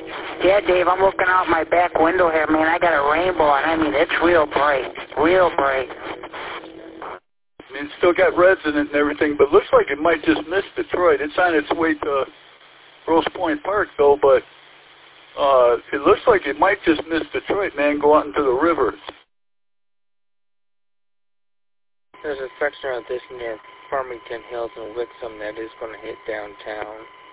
Yeah, Dave, I'm looking out my back window here, man. I got a rainbow, and I mean, it's real bright. Real bright. I mean, it's still got reds in it and everything, but looks like it might just miss Detroit. It's on its way to Grosse Pointe Park, though, but it looks like it might just miss Detroit, man, go out into the river. There's a section of this near Farmington Hills and Wixom that is going to hit downtown.